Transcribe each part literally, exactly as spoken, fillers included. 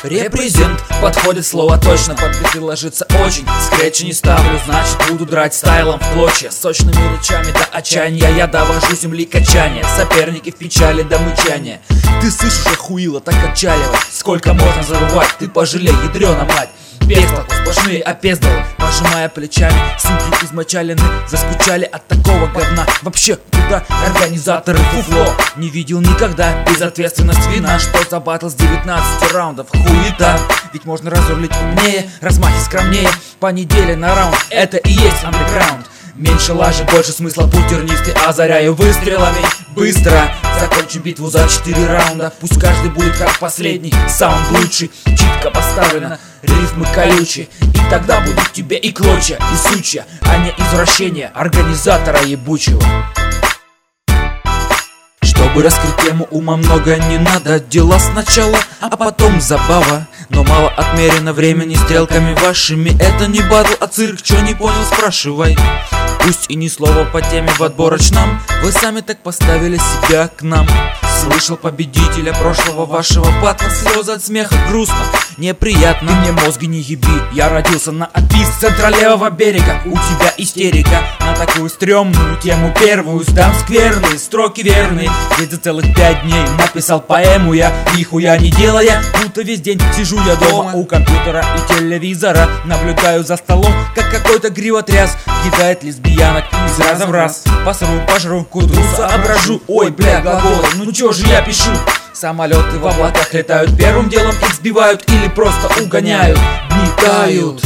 Репрезент, подходит слово точно, под биты ложится очень. Скретчи не ставлю, значит буду драть стайлом в клочья. Сочными речами до отчаяния я довожу земли качания. Соперники в печали до мычания. Ты слышишь, охуила, так отчаливай. Сколько можно зарывать, ты пожалей, ядрёна мать. Бестолку, сплошные опездалы, пожимая плечами. Суки измочалены, заскучали от такого говна. Вообще, куда организаторы фуфло? Не видел никогда безответственность вина. Что за батл с девятнадцати раундов? Хуета, ведь можно разрулить умнее, размахи скромнее. По неделе на раунд, это и есть андеграунд. Меньше лажи, больше смысла, путь тернистый озаряю выстрелами. Быстро закончим битву за четыре раунда. Пусть каждый будет как последний, саунд лучший. Читко поставлено, рифмы колючие. И тогда будут тебе и клочья, и сучья, а не извращения организатора ебучего. Чтобы раскрыть тему, ума много не надо. Дела сначала, а потом забава. Но мало отмерено времени стрелками вашими. Это не батл, а цирк, чё не понял, спрашивай. Пусть и ни слова по теме в отборочном. Вы сами так поставили себя к нам. Слышал победителя прошлого вашего батла. Слезы от смеха, грустно, неприятно. Ты мне мозги не еби, я родился на опис центра левого берега. У тебя истерика на такую стрёмную тему. Первую сдам скверные, строки верные. Ведь за целых пять дней написал поэму я, нихуя не делая, будто весь день сижу я дома у компьютера и телевизора. Наблюдаю за столом, как какой-то гривотряс кидает лесбиянок из раза в раз. Посру, пожру, к утру соображу. Ой, бля, глаголы, ну чё же я пишу? Самолеты в облаках летают, первым делом их сбивают или просто угоняют. Дни тают.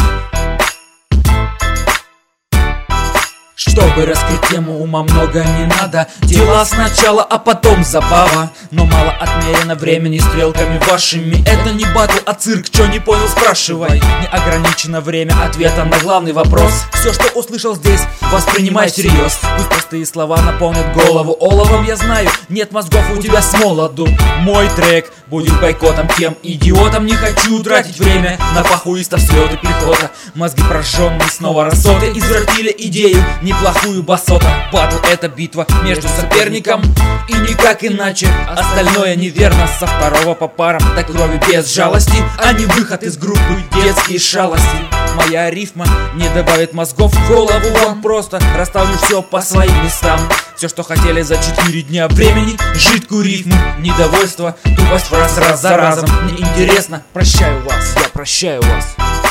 Чтобы раскрыть тему, ума много не надо. Дела сначала, а потом забава. Но мало отмерено времени стрелками вашими. Это не батл, а цирк, чё не понял, спрашивай. Не ограничено время ответа на главный вопрос. Все, что услышал здесь, воспринимай всерьез. Пусть простые слова наполнят голову оловом. Я знаю, нет мозгов у тебя с молоду. Мой трек будет бойкотом, тем идиотом. Не хочу тратить время на похуистов, слёты пехота. Мозги прожженные снова рассоты извратили идею неплохую басота. Батл — это битва между соперником и никак иначе. Остальное неверно, со второго по парам до крови без жалости, а не выход из группы детские шалости. Моя рифма не добавит мозгов в голову вам, просто расставлю все по своим местам. Все, что хотели за четыре дня времени, жидкую рифму, недовольство, тупость фраз раз за разом. Мне интересно, прощаю вас, я прощаю вас.